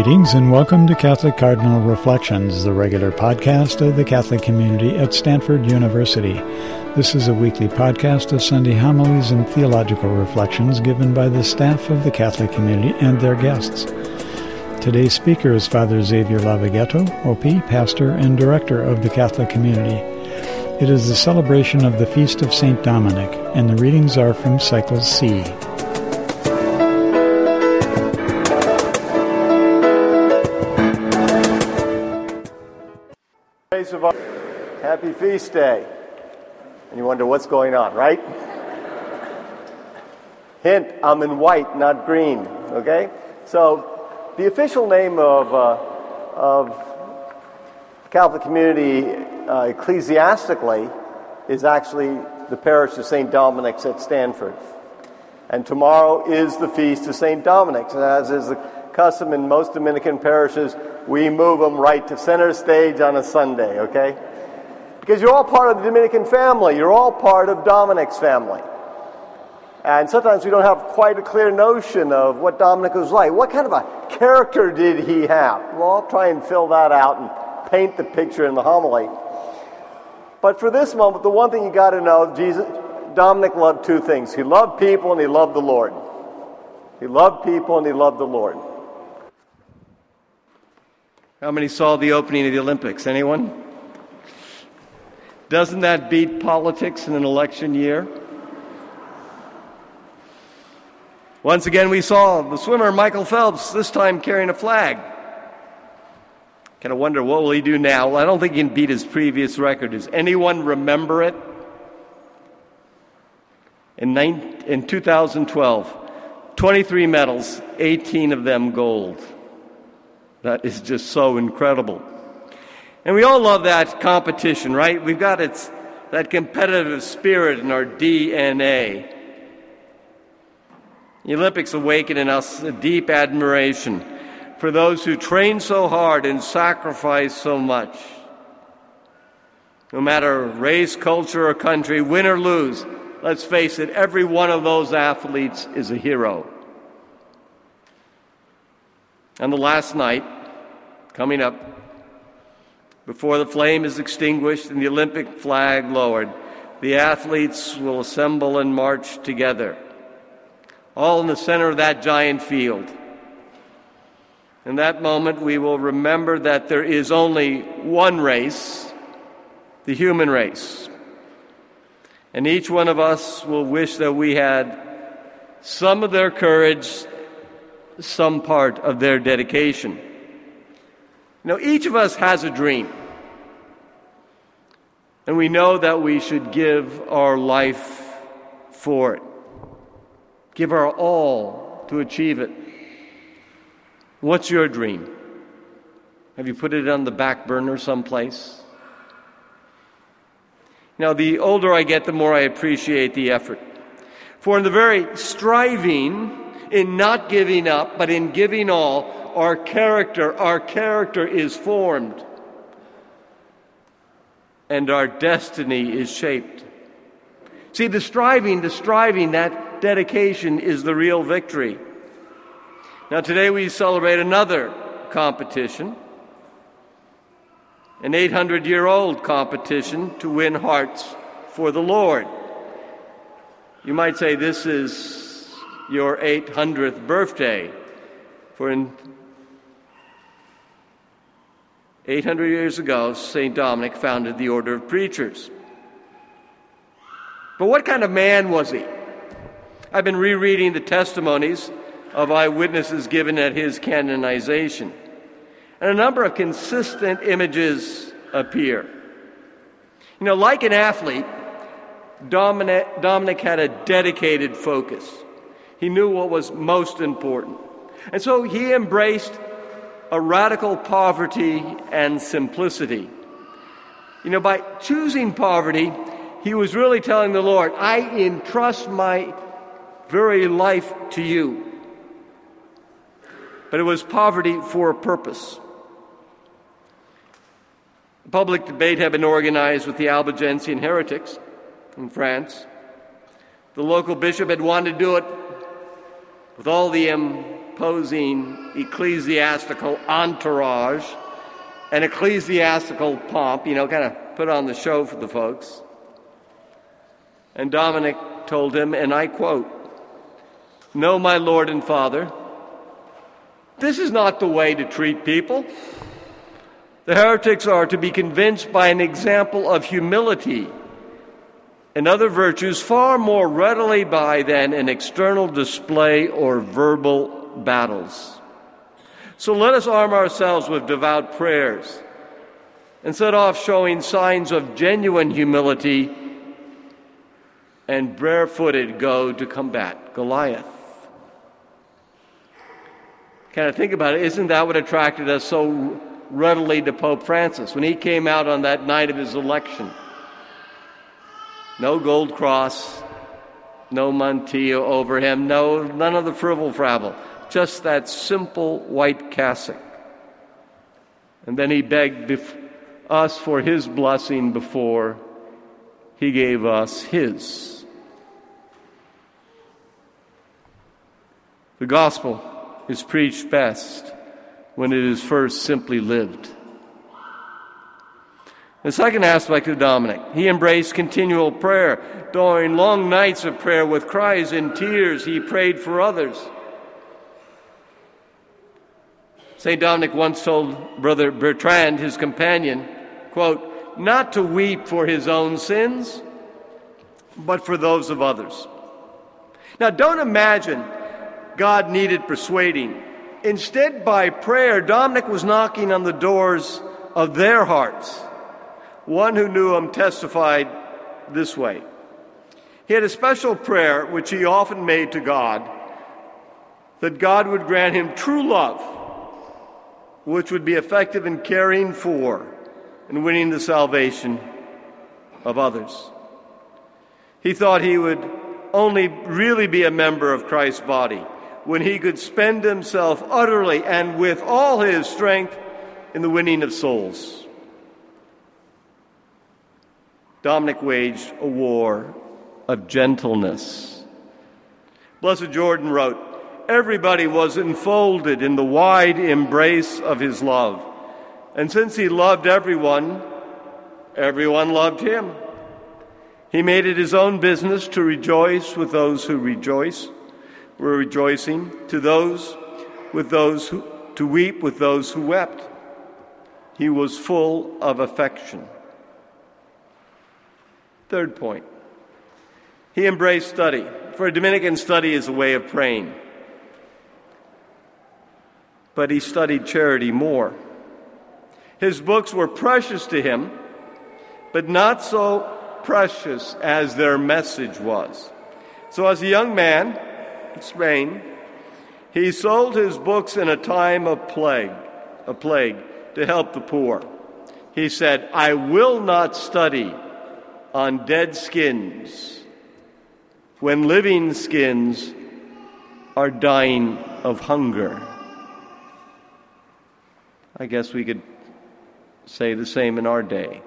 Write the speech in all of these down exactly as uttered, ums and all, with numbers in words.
Greetings and welcome to Catholic Cardinal Reflections, the regular podcast of the Catholic community at Stanford University. This is a weekly podcast of Sunday homilies and theological reflections given by the staff of the Catholic community and their guests. Today's speaker is Father Xavier Lavaghetto, O P, pastor and director of the Catholic community. It is the celebration of the Feast of Saint Dominic, and the readings are from Cycle C. Happy Feast Day. And you wonder what's going on, right? Hint, I'm in white, not green, okay? So the official name of, uh, of Catholic community uh, ecclesiastically is actually the parish of Saint Dominic's at Stanford. And tomorrow is the Feast of Saint Dominic's. And as is the custom in most Dominican parishes, we move them right to center stage on a Sunday, okay? Because you're all part of the Dominican family. You're all part of Dominic's family. And sometimes we don't have quite a clear notion of what Dominic was like. What kind of a character did he have? Well, I'll try and fill that out and paint the picture in the homily. But for this moment, the one thing you got to know, Jesus, Dominic loved two things. He loved people and he loved the Lord. He loved people and he loved the Lord. How many saw the opening of the Olympics? Anyone? Doesn't that beat politics in an election year? Once again, we saw the swimmer Michael Phelps, this time carrying a flag. Kind of wonder, what will he do now? Well, I don't think he can beat his previous record. Does anyone remember it? In, nine, in two thousand twelve, twenty-three medals, eighteen of them gold. That is just so incredible. And we all love that competition, right? We've got its, that competitive spirit in our D N A. The Olympics awaken in us a deep admiration for those who train so hard and sacrifice so much. No matter race, culture, or country, win or lose, let's face it, every one of those athletes is a hero. And the last night, coming up, before the flame is extinguished and the Olympic flag lowered, the athletes will assemble and march together, all in the center of that giant field. In that moment, we will remember that there is only one race, the human race. And each one of us will wish that we had some of their courage, some part of their dedication. You know, each of us has a dream. And we know that we should give our life for it. Give our all to achieve it. What's your dream? Have you put it on the back burner someplace? Now, the older I get, the more I appreciate the effort. For in the very striving, in not giving up, but in giving all, our character, our character is formed. And our destiny is shaped. See, the striving, the striving, that dedication is the real victory. Now, today we celebrate another competition, an eight hundred year old competition to win hearts for the Lord. You might say this is your eight hundredth birthday, for in eight hundred years ago, Saint Dominic founded the Order of Preachers. But what kind of man was he? I've been rereading the testimonies of eyewitnesses given at his canonization, and a number of consistent images appear. You know, like an athlete, Dominic, Dominic had a dedicated focus. He knew what was most important. And so he embraced a radical poverty and simplicity. You know, by choosing poverty, he was really telling the Lord, I entrust my very life to you. But it was poverty for a purpose. A public debate had been organized with the Albigensian heretics in France. The local bishop had wanted to do it with all the imposing ecclesiastical entourage and ecclesiastical pomp, you know, kind of put on the show for the folks. And Dominic told him, and I quote, "No, my Lord and Father, this is not the way to treat people. The heretics are to be convinced by an example of humility and other virtues far more readily by than an external display or verbal battles. So let us arm ourselves with devout prayers and set off showing signs of genuine humility and barefooted go to combat Goliath." Kind of think about it. Isn't that what attracted us so readily to Pope Francis when he came out on that night of his election? No gold cross, no mantilla over him, no none of the frivol fravel, just that simple white cassock. And then he begged bef- us for his blessing before he gave us his. The gospel is preached best when it is first simply lived. The second aspect of Dominic, he embraced continual prayer. During long nights of prayer with cries and tears, he prayed for others. Saint Dominic once told Brother Bertrand, his companion, quote, "not to weep for his own sins, but for those of others." Now, don't imagine God needed persuading. Instead, by prayer, Dominic was knocking on the doors of their hearts. One who knew him testified this way. He had a special prayer which he often made to God, that God would grant him true love, which would be effective in caring for and winning the salvation of others. He thought he would only really be a member of Christ's body when he could spend himself utterly and with all his strength in the winning of souls. Dominic waged a war of gentleness. Blessed Jordan wrote, "Everybody was enfolded in the wide embrace of his love. And since he loved everyone, everyone loved him. He made it his own business to rejoice with those who rejoice, were rejoicing, to those with those who, to weep with those who wept. He was full of affection." Third point, he embraced study. For a Dominican, study is a way of praying. But he studied charity more. His books were precious to him, but not so precious as their message was. So as a young man in Spain, he sold his books in a time of plague, a plague, to help the poor. He said, "I will not study on dead skins when living skins are dying of hunger." I guess we could say the same in our day.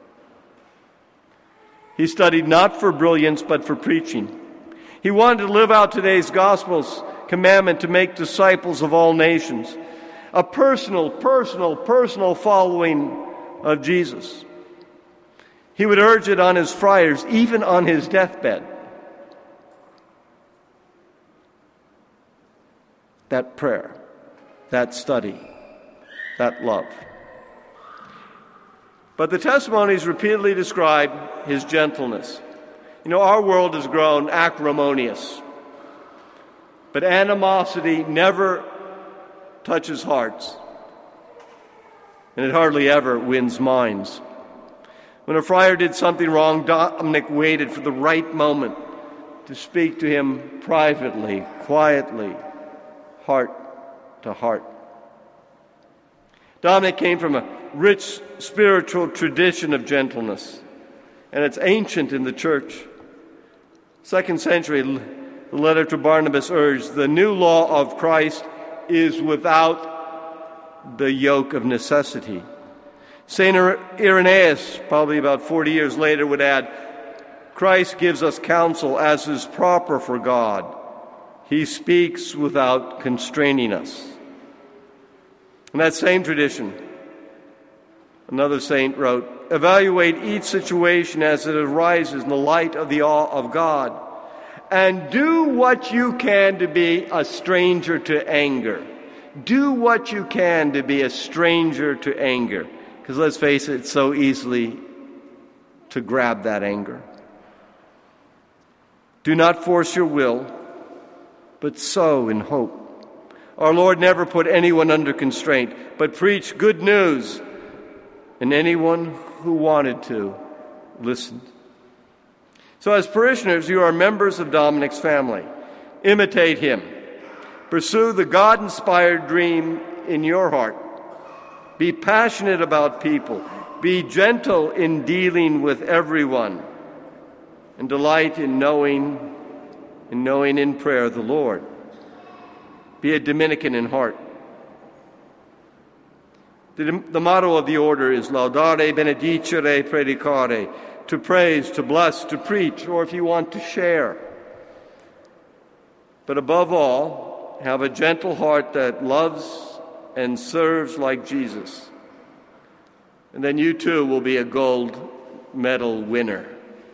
He studied not for brilliance, but for preaching. He wanted to live out today's gospel's commandment to make disciples of all nations, a personal, personal, personal following of Jesus. He would urge it on his friars, even on his deathbed. That prayer, that study, that love. But the testimonies repeatedly describe his gentleness. You know, our world has grown acrimonious, but animosity never touches hearts, and it hardly ever wins minds. When a friar did something wrong, Dominic waited for the right moment to speak to him privately, quietly, heart to heart. Dominic came from a rich spiritual tradition of gentleness, and it's ancient in the church. Second century, the letter to Barnabas urged, "The new law of Christ is without the yoke of necessity." Saint Irenaeus, probably about forty years later, would add, "Christ gives us counsel as is proper for God, He speaks without constraining us. In that same tradition, another saint wrote, evaluate each situation as it arises in the light of the awe of God, and do what you can to be a stranger to anger. Do what you can to be a stranger to anger. Because let's face it, it's so easily to grab that anger. Do not force your will, but sow in hope. Our Lord never put anyone under constraint, but preached good news, and anyone who wanted to listened. So as parishioners, you are members of Dominic's family. Imitate him. Pursue the God-inspired dream in your heart. Be passionate about people. Be gentle in dealing with everyone. And delight in knowing, in knowing in prayer the Lord. Be a Dominican in heart. The, the motto of the order is Laudare, Benedicere, Predicare, to praise, to bless, to preach, or if you want to share. But above all, have a gentle heart that loves and serves like Jesus. And then you too will be a gold medal winner.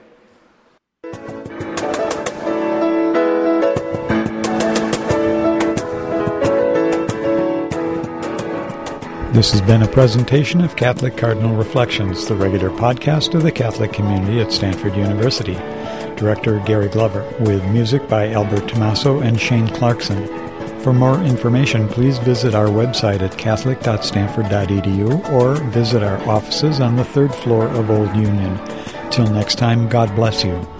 This has been a presentation of Catholic Cardinal Reflections, the regular podcast of the Catholic community at Stanford University. Director Gary Glover, with music by Albert Tommaso and Shane Clarkson. For more information, please visit our website at catholic dot stanford dot e d u or visit our offices on the third floor of Old Union. Till next time, God bless you.